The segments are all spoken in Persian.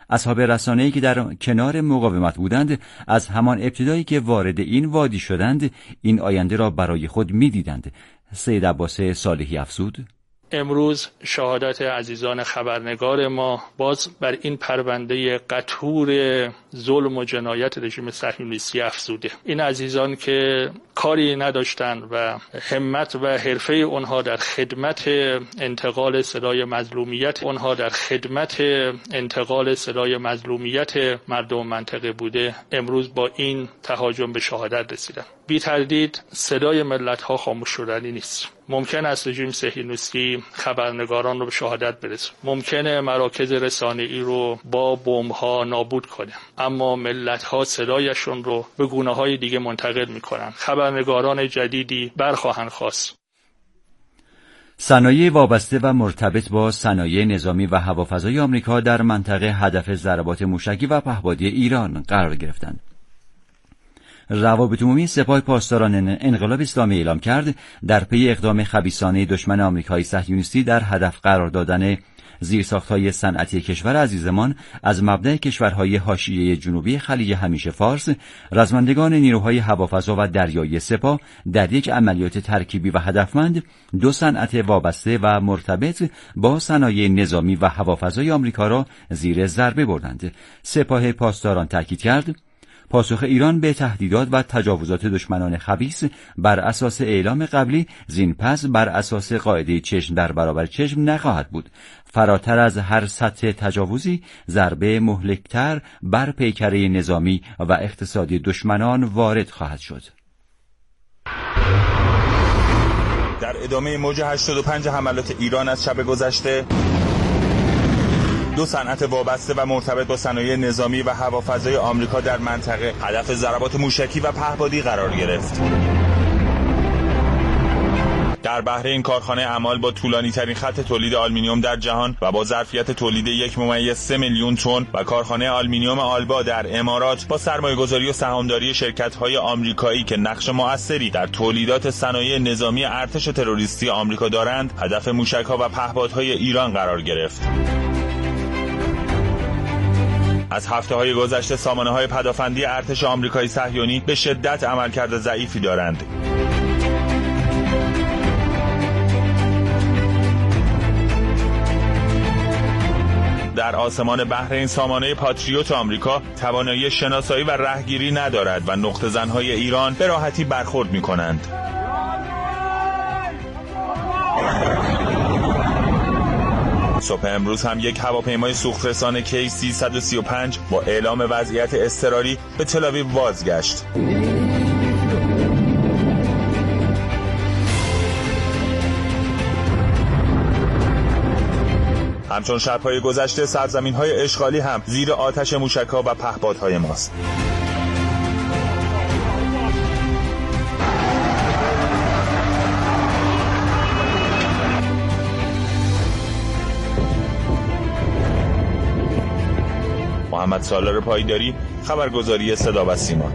اصحاب رسانه‌ای که در کنار مقاومت بودند از همان ابتدایی که وارد این وادی شدند این آینده را برای خود می‌دیدند. سید عباس صالحی افزود: امروز شهادت عزیزان خبرنگار ما باز بر این پرونده قطور ظلم و جنایت رژیم صهیونیستی افزوده. این عزیزان که کاری نداشتند و همت و حرفه اونها در خدمت انتقال صدای مظلومیت مردم منطقه بوده، امروز با این تهاجم به شهادت رسیدن. بی تردید صدای ملت‌ها خاموش شدنی نیست. ممکن است رژیم صهیونیستی خبرنگاران رو به شهادت برسونه، ممکنه مراکز رسانه‌ای رو با بمب‌ها نابود کنه، اما ملت‌ها صدایشون رو به گونه‌های دیگه منتقل می‌کنن. خبرنگاران جدیدی برخواهند خواست. صنایع وابسته و مرتبط با صنایع نظامی و هوافضای آمریکا در منطقه هدف ضربات موشکی و پهپادی ایران قرار گرفتند. روابط عمومی سپاه پاسداران انقلاب اسلامی اعلام کرد در پی اقدام خبیثانه دشمن آمریکایی صهیونیستی در هدف قرار دادن زیرساخت‌های صنعتی کشور عزیزمان از مبدأ کشورهای حاشیه جنوبی خلیج همیشه فارس، رزمندگان نیروهای هوافضا و دریایی سپاه در یک عملیات ترکیبی و هدفمند 2 صنعت وابسته و مرتبط با صنایع نظامی و هوافضای آمریکا را زیر ضربه بردند. سپاه پاسداران تاکید کرد پاسخ ایران به تهدیدات و تجاوزات دشمنان خبیث بر اساس اعلام قبلی زین پس بر اساس قاعده چشم در برابر چشم نخواهد بود. فراتر از هر سطح تجاوزی ضربه مهلکتر بر پیکره نظامی و اقتصادی دشمنان وارد خواهد شد. در ادامه موج 85 حملات ایران از شب گذشته 2 صنعت وابسته و مرتبط با صنایع نظامی و هوافضای آمریکا در منطقه هدف ضربات موشکی و پهپادی قرار گرفت. در بحرین کارخانه اعمال با طولانی ترین خط تولید آلومینیوم در جهان و با ظرفیت تولید 1.3 میلیون تن و کارخانه آلومینیوم آلبا در امارات با سرمایه‌گذاری و سهامداری شرکت‌های آمریکایی که نقش مؤثری در تولیدات صنایع نظامی ارتش تروریستی آمریکا دارند، هدف موشک‌ها و پهپادهای ایران قرار گرفت. از هفته‌های گذشته سامانه‌های پدافندی ارتش آمریکایی صهیونی به شدت عملکرد ضعیفی دارند. در آسمان بحرین سامانه پاتریوت آمریکا توانایی شناسایی و رهگیری ندارد و نقطه زن‌های ایران به راحتی برخورد می‌کنند. صبح امروز هم یک هواپیمای سوخت‌رسان کی-335 با اعلام وضعیت اضطراری به تل‌آویو بازگشت. همچون شب‌های گذشته سرزمین‌های اشغالی هم زیر آتش موشک‌ها و پهپادهای ماست. محمد سالار پایداری، خبرگزاری صدا و سیما.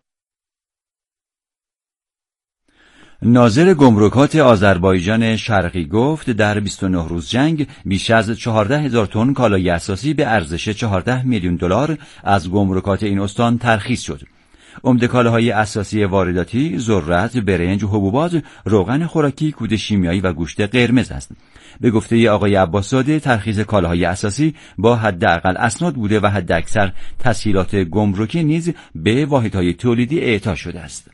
ناظر گمرکات آذربایجان شرقی گفت در 29 روز جنگ بیش از 14,000 تن کالای اساسی به ارزش 14 میلیون دلار از گمرکات این استان ترخیص شد. عمده کالاهای اساسی وارداتی ذرت، برنج، حبوبات، روغن خوراکی، کود شیمیایی و گوشت قرمز است. به گفته آقای عباس‌زاده ترخیص کالاهای اساسی با حداقل اسناد بوده و حداکثر تسهیلات گمرکی نیز به واحدهای تولیدی اعطا شده است.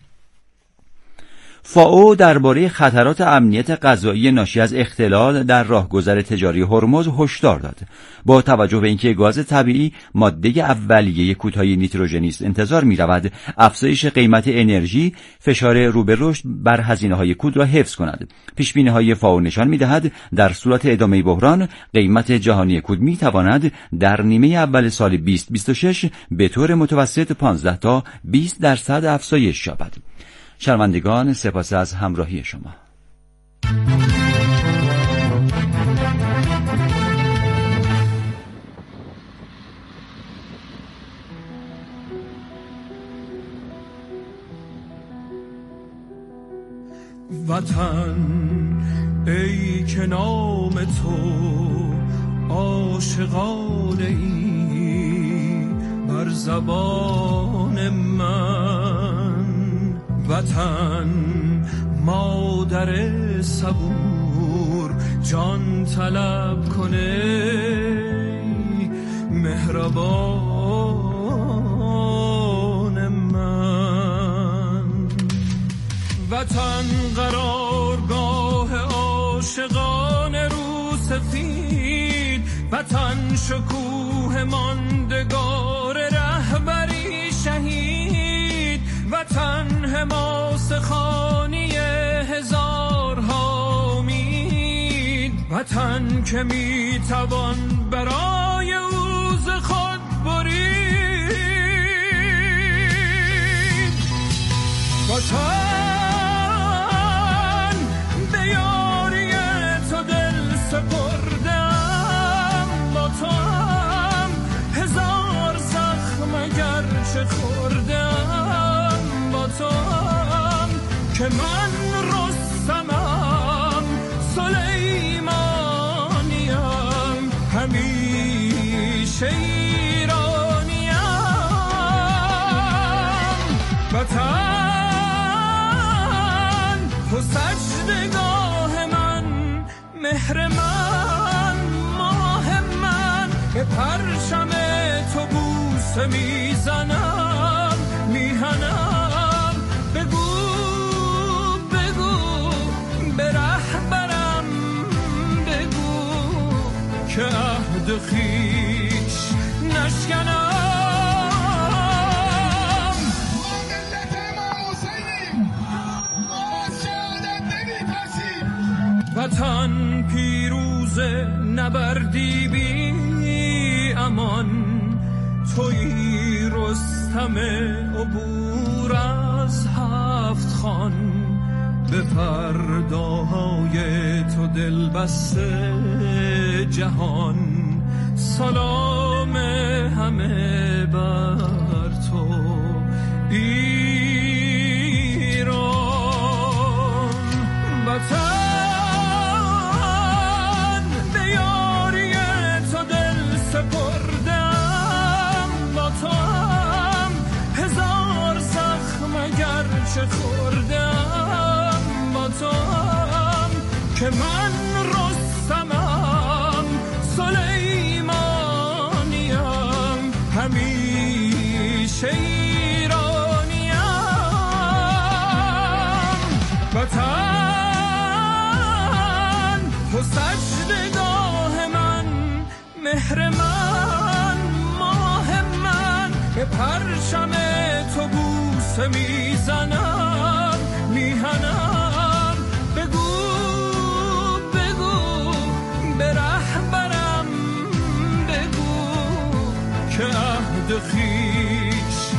فائو درباره خطرات امنیت غذایی ناشی از اختلال در راهگذر تجاری هرمز هشدار داد. با توجه به اینکه گاز طبیعی ماده اولیه کودهای نیتروژنی است، انتظار می‌رود افزایش قیمت انرژی فشار رو به رشد بر هزینه‌های کود را حفظ کند. پیش‌بینی‌های فائو نشان می‌دهد در صورت ادامه بحران قیمت جهانی کود می‌تواند در نیمه اول سال 2026 به طور متوسط 15 تا 20% افزایش یابد. شنوندگان سپاس از همراهی شما. وطن ای که نام تو عاشقانه ای، زبان من. وطن مادر صبور جان طلب کنه مهربان من. وطن قرارگاه عاشقان رو سفید، وطن شکوه ماندگار رهبری شهید، وطن حماس خانی هزارها امید، وطن که میتوان برای اوز خود برید. وطن به یاری تو دل سپردم، با تو هم هزار زخم اگرچه خوردم، با تو هم که من رستمم سلیمانیم، همیشه ایرانیم. وطن تو سجدگاه من، مهر من، ماه من، به پرچم تو بوسه میزنم، میهنم. بگو بگو به رهبرم بگو که عهد خویش نشکنم. وطن پیروز نبردی بی امان، تویی رستم عبور از هفت خان، به فرداهای تو دل بسته جهان، سلام همه بر تو ایران. وطن سپردم، با تو هم هزار زخم اگرچه خوردم، با تو هم که من رستمم سلیمانیم، همیشه ایرانیم. وطن تو سجدگاه من، مهر من، ماه من، به پرچم تو بوسه میزنم، میهنم. بگو بگو به رهبرم بگو که عهد خویش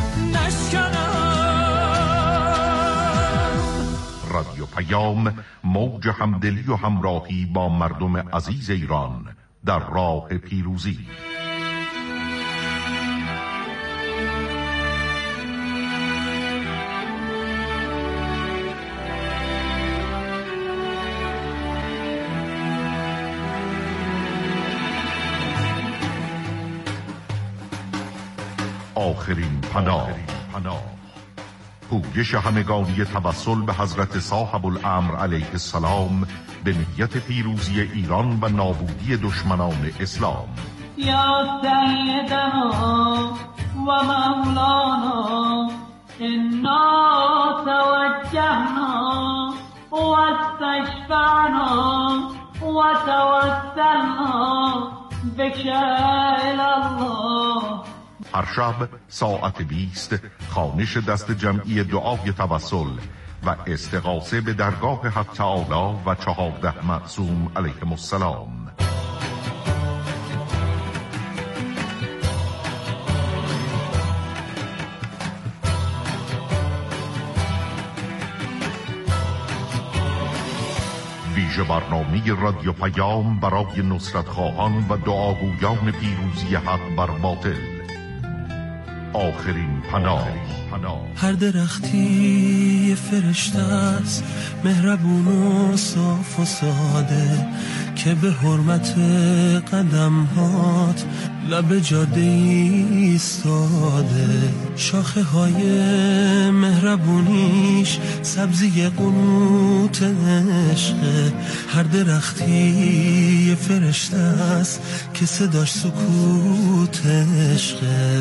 نشکنم. رادیو پیام، موج همدلی و همراهی با مردم عزیز ایران در راه پیروزی. آخرین پناه، پویش همگانی توسل به حضرت صاحب الامر علیه السلام به نیت پیروزی ایران و نابودی دشمنان اسلام. یا سیدنا و مولانا انا توجهنا و استشفعنا و توسلنا بک الله. هر شب ساعت 20 خوانش دست جمعی دعای توسل و استغاثه به درگاه حق تعالی و 14 معصوم علیهم السلام. ویژه برنامه رادیو پیام برای نصرت خواهان و دعاگویان پیروزی حق بر باطل. آخرین پناه. هر درختی فرشته است، مهربون و صاف و ساده، که به حرمت قدمهات لب جاده ایستاده. شاخه های مهربونیش سبزی قنوت عشقه. هر درختی فرشته است که صداش سکوت عشقه.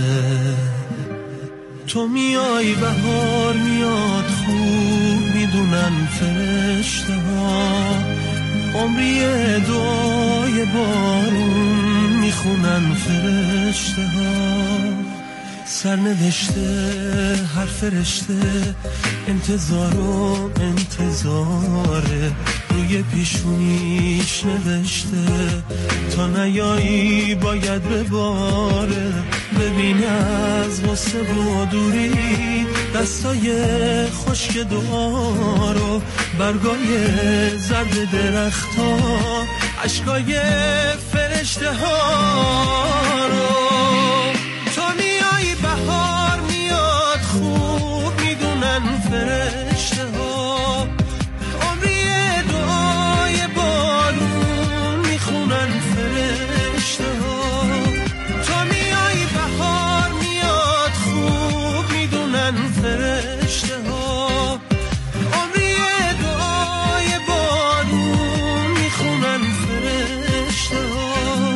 تو میای بهار میاد خوب میدونن فرشته ها، عمری دعای بارون میخونن فرشته ها. سرنوشته هر فرشته انتظار و انتظاره، روی پیشونیش نوشته تا نیایی باید بباره. ببین از غصه و دوری دستای خشک دعا رو، برگای زرد درخت ها، عشقای فرشته ها رو. تو میای بهار میاد خوب میدونن فرشته ها، عمری دعای بارون میخونن فرشته ها. تو میای بهار میاد خوب میدونن فرشته ها، عمری دعای بارون میخونن فرشته ها.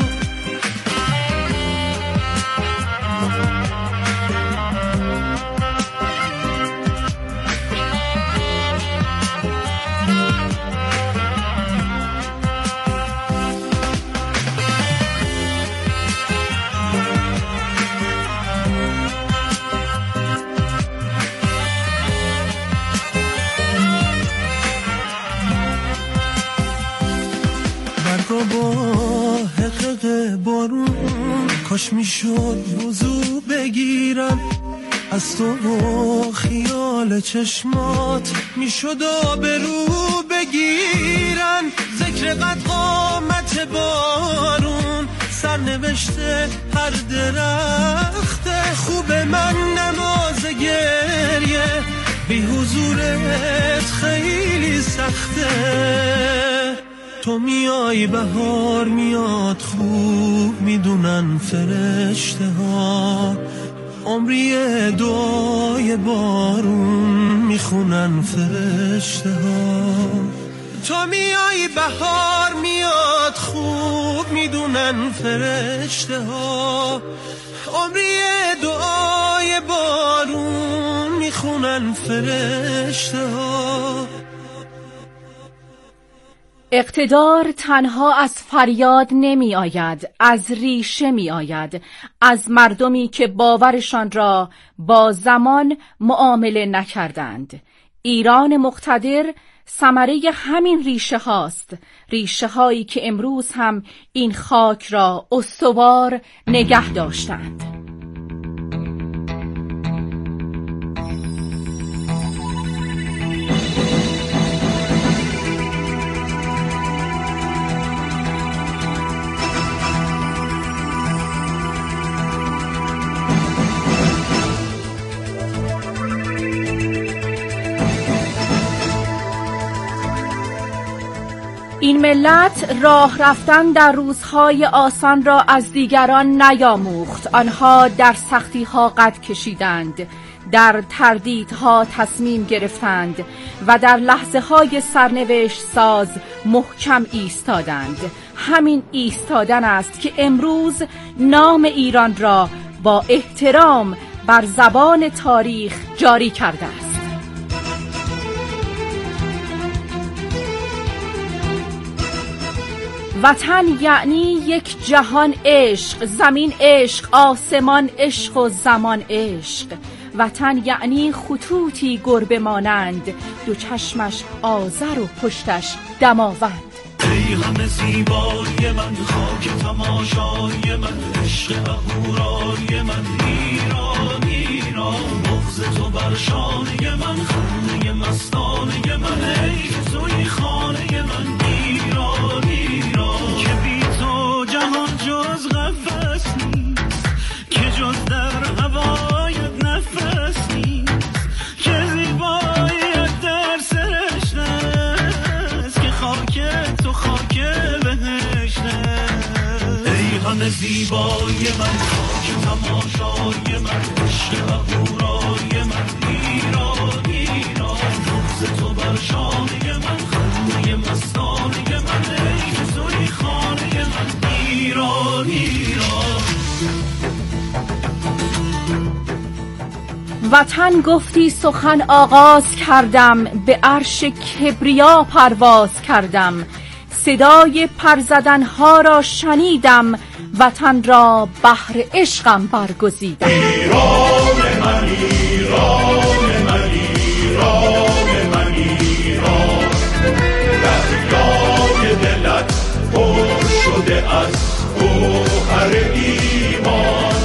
برگا با حقق بارون کاش میشد وضو بگیرم، از تو و خیال چشمات میشد آبرو بگیرن. ذکر قد قامت بارون سرنوشته هر درخته، خوب من نماز گریه بی حضورت خیلی سخته. تو میای بهار میاد خوب میدونن فرشته ها، عمری دعای بارون میخونن فرشته ها. تو میای بهار میاد خوب میدونن فرشته ها، عمری دعای بارون میخونن فرشته ها. اقتدار تنها از فریاد نمی آید، از ریشه می آید، از مردمی که باورشان را با زمان معامله نکردند. ایران مقتدر ثمره همین ریشه هاست، ریشه هایی که امروز هم این خاک را استوار نگه داشتند. این ملت راه رفتن در روزهای آسان را از دیگران نیاموخت. آنها در سختی‌ها قد کشیدند، در تردیدها تصمیم گرفتند و در لحظه‌های سرنوشت ساز محکم ایستادند. همین ایستادن است که امروز نام ایران را با احترام بر زبان تاریخ جاری کرده است. وطن یعنی یک جهان عشق، زمین عشق، آسمان عشق و زمان عشق. وطن یعنی خطوطی گربه مانند، دو چشمش آذر و پشتش دماوند. ای همه زیبایی من، خاک تماشای من، عشق اهورای من، ایران ایران، بغض تو بر شانه من، خانه مستانه من، ای توی خانه من، ایران ایران. که بی تو جهان جز قفس نیست، که جز در هوای زیبای من، خاک تماشای من، عشق اهورای من، ایران ایران، نبض تو بر شانه من، خنده مستانه من، ای که توی خانه من، ایران ایران. وطن گفتی سخن آغاز کردم، به عرش کبریا پرواز کردم، صدای پرزدنها را شنیدم، وطن را بحر عشقم برگزیدم. ایران من ایران من ایران من ایران، دریای دلت پر شده از گوهر ایمان،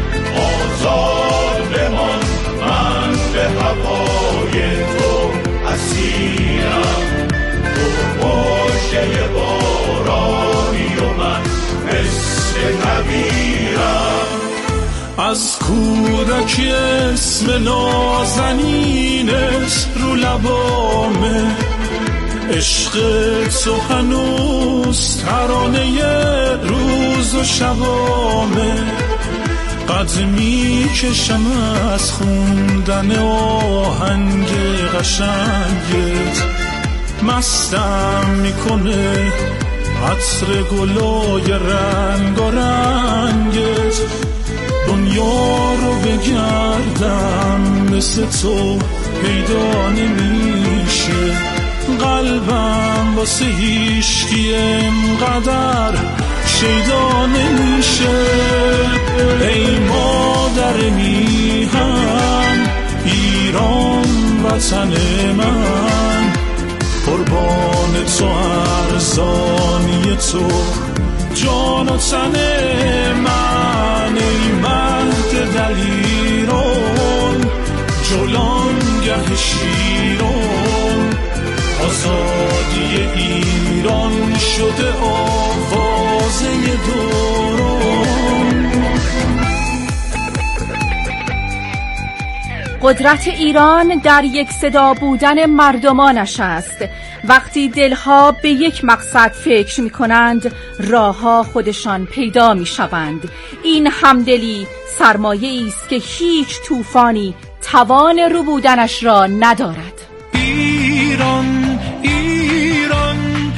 آزاد بمان من به هوای تو اسیرم، تو مژده بارانی و من مثل نویرم. از کودکی اسم نازنینت رو لبامه، عشق تو هنوز ترانه روز و شبامه، قد می کشم از خوندن آهنگ قشنگت، مستم میکنه عطر گلای رنگ و رنگت، دنیا رو بگردم مثل تو پیدا نمیشه، قلبم واسه هیچکی اینقدر شیدا نمیشه. ای مادر میهن ایران وطن من، قربان تو ارزانی تو جان و تن من، ای مهد دلیران جولانگه شیران، آزادی ایران شده آوازه دوران. قدرت ایران در یک صدا بودن مردمانش است. وقتی دلها به یک مقصد فکر می کنند، راهها خودشان پیدا می شوند. این همدلی سرمایه‌ای است که هیچ طوفانی توان رو بودنش را ندارد. ایران ایران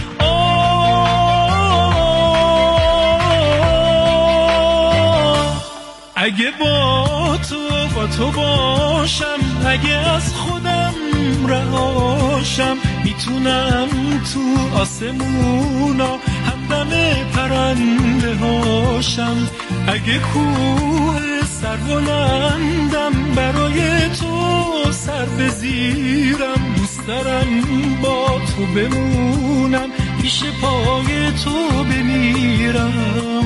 اگه با تو باشم، اگه از خودم رهاشم، میتونم تو آسمونا همدم پرنده هاشم، اگه کوه سربلندم برای تو سر بزیرم، دوست دارم با تو بمونم، پیش پای تو بمیرم.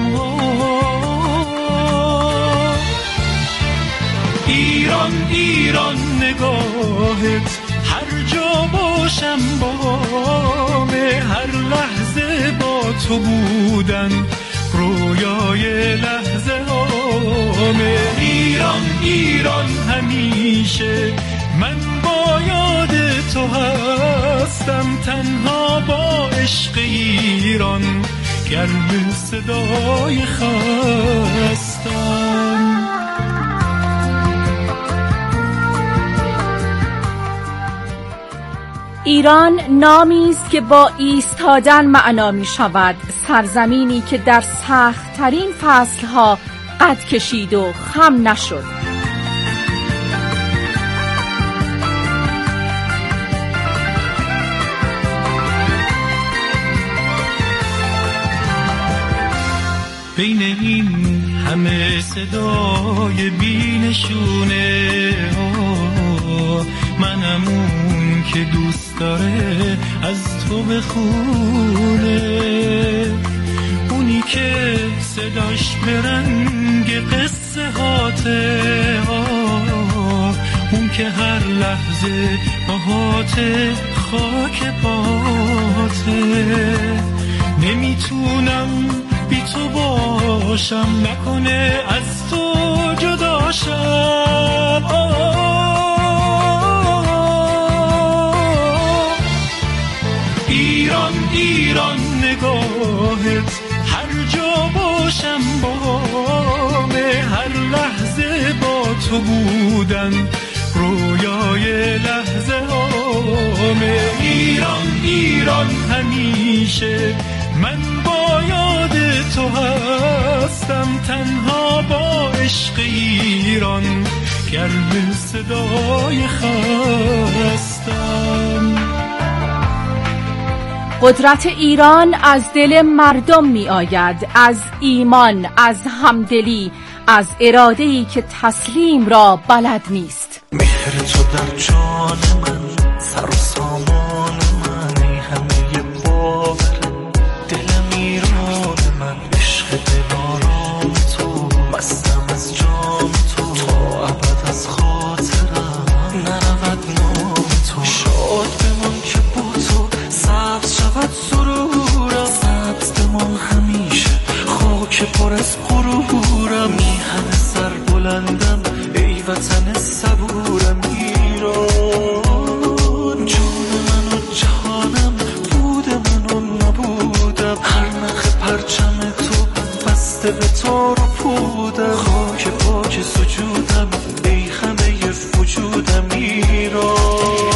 ایران ایران نگاهت هر جا باشم بامه، هر لحظه با تو بودن رویای لحظه هامه. ایران ایران همیشه من با یاد تو هستم، تنها با عشق ایران گرم صدای خستم. ایران نامی است که با ایستادن معنا می شود، سرزمینی که در سخت‌ترین فصلها قد کشید و خم نشد. بین این همه صدای بی‌نشونه منم اون که دوست داره از تو بخونه، اونی که صداش به رنگ قصه هاته، اون که هر لحظه باهاته خاک پاته. نمیتونم بی تو باشم، نکنه از تو جداشم. ایران ایران نگاهت هر جا باشم با تو بودن رویای لحظه هامه. ایران ایران همیشه من با یاد تو هستم، تنها با عشق ایران گرم صدای خستم. قدرت ایران از دل مردم می آید، از ایمان، از همدلی، از اراده‌ای که تسلیم را بلد نیست. مهر تو در جان من، سر و سامان من، ای همه باور دلم ایران من. عشق دلارام تو، مستم از جام تو، تا ابد از خاطرم نرود نام تو. شاد بمان که با تو سبز شود سرورم، سبز بمان همیشه خاک پر از غرورم. میهن سر بلندم ای وطن صبورم. ایران جان من و جهانم، بود من و نبودم. هر نخ پرچم تو بسته به تار و پودم. خاک پاک سجودم ای همه وجودم. ایران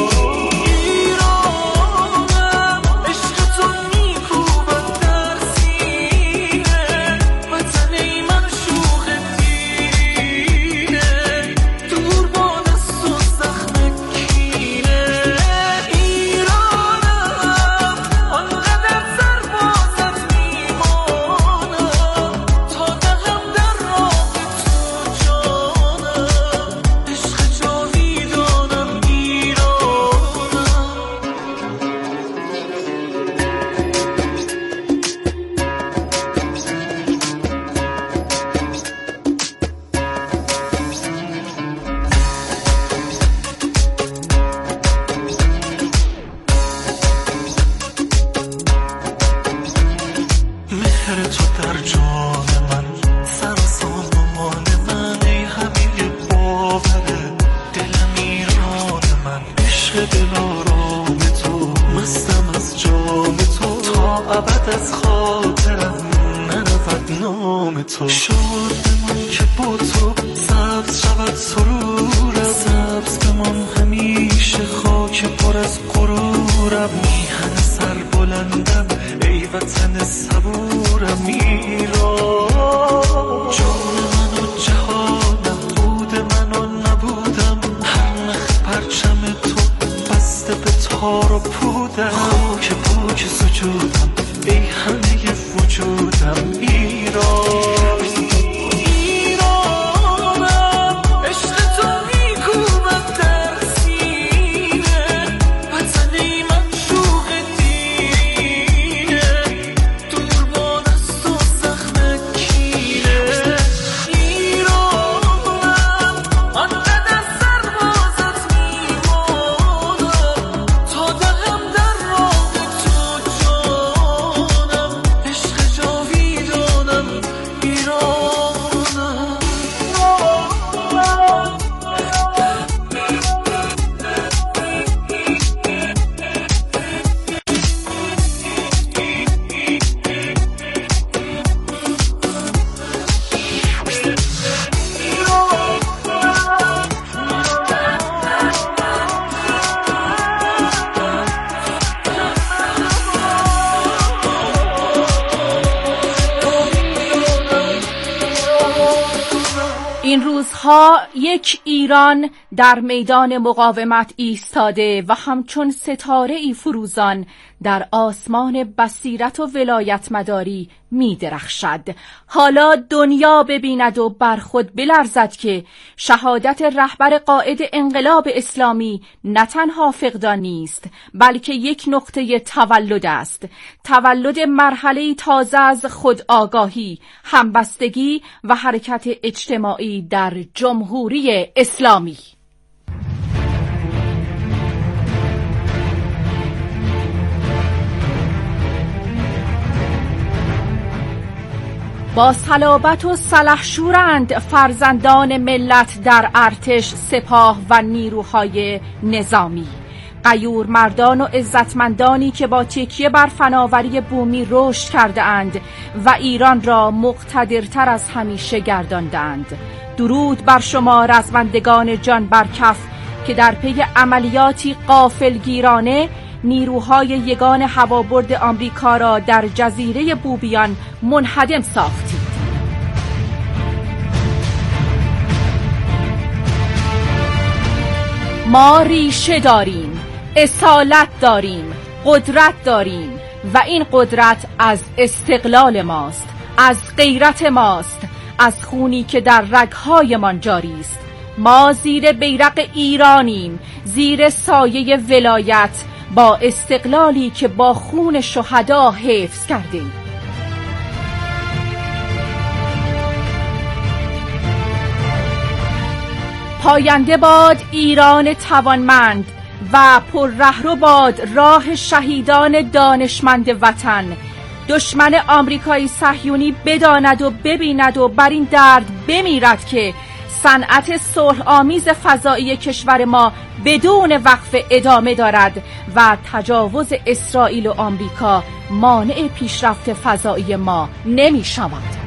این روزها یک ایران در میدان مقاومت ایستاده و همچون ستاره‌ای فروزان در آسمان بصیرت و ولایت مداری می درخشد. حالا دنیا ببیند و بر خود بلرزد که شهادت رهبر قائد انقلاب اسلامی نه تنها فقدان نیست، بلکه یک نقطه تولد است. تولد مرحله‌ای تازه از خودآگاهی، همبستگی و حرکت اجتماعی در جمهوری اسلامی. با صلابت و سلحشورند فرزندان ملت در ارتش، سپاه و نیروهای نظامی، غیور مردان و عزتمندانی که با تکیه بر فناوری بومی رشد کرده اند و ایران را مقتدرتر از همیشه گرداندند. درود بر شما رزمندگان جان برکف که در پی عملیاتی غافلگیرانه نیروهای یگان هوابرد آمریکا را در جزیره بوبیان منهدم ساختید. ما ریشه داریم، اصالت داریم، قدرت داریم و این قدرت از استقلال ماست، از غیرت ماست، از خونی که در رگ‌هایمان جاری است. ما زیر بیرق ایرانیم، زیر سایه ولایت، با استقلالی که با خون شهدا حفظ کردیم. پاینده باد ایران توانمند و پر رهرو باد راه شهیدان دانشمند وطن. دشمن آمریکایی صهیونی بداند و ببیند و بر این درد بمیرد که صنعت صلح آمیز فضایی کشور ما بدون وقف ادامه دارد و تجاوز اسرائیل و آمریکا مانع پیشرفت فضایی ما نمی شود.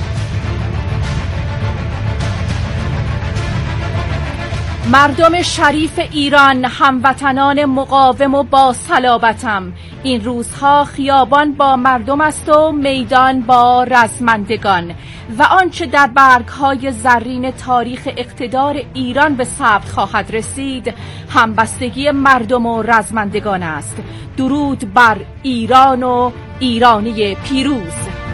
مردم شریف ایران، هموطنان مقاوم و با صلابتم، این روزها خیابان با مردم است و میدان با رزمندگان و آنچه در برگ‌های زرین تاریخ اقتدار ایران به ثبت خواهد رسید همبستگی مردم و رزمندگان است. درود بر ایران و ایرانی پیروز.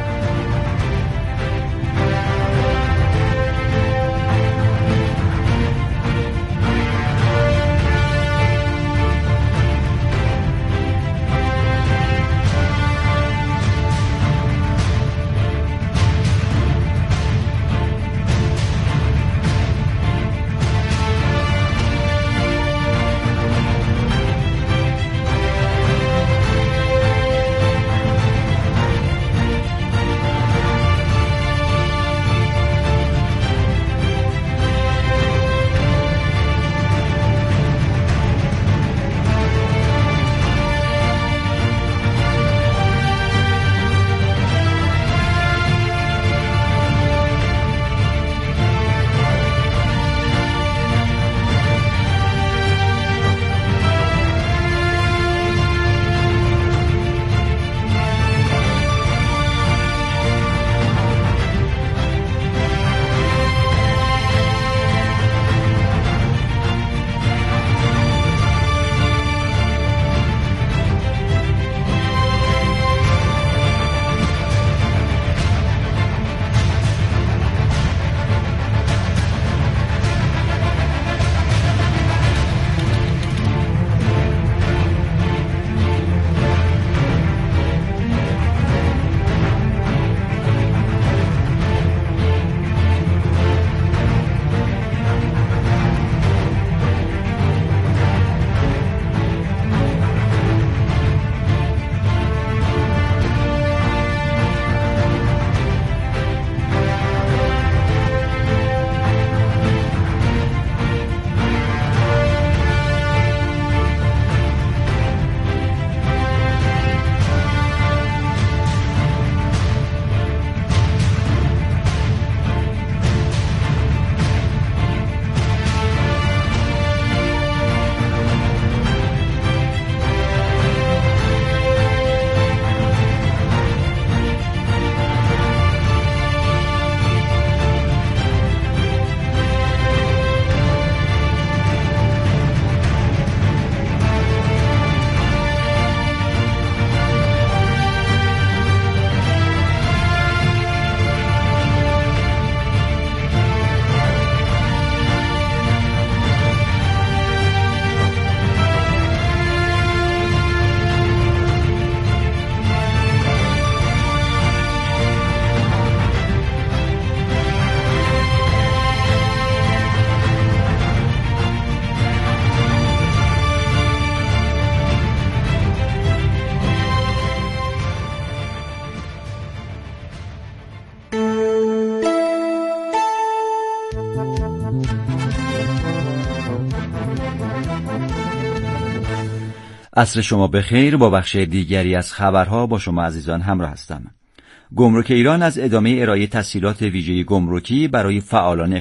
عصر شما بخیر. با بخش دیگری از خبرها با شما عزیزان همراه هستم. گمرک ایران از ادامه ارائه تسهیلات ویژه گمرکی برای فعالان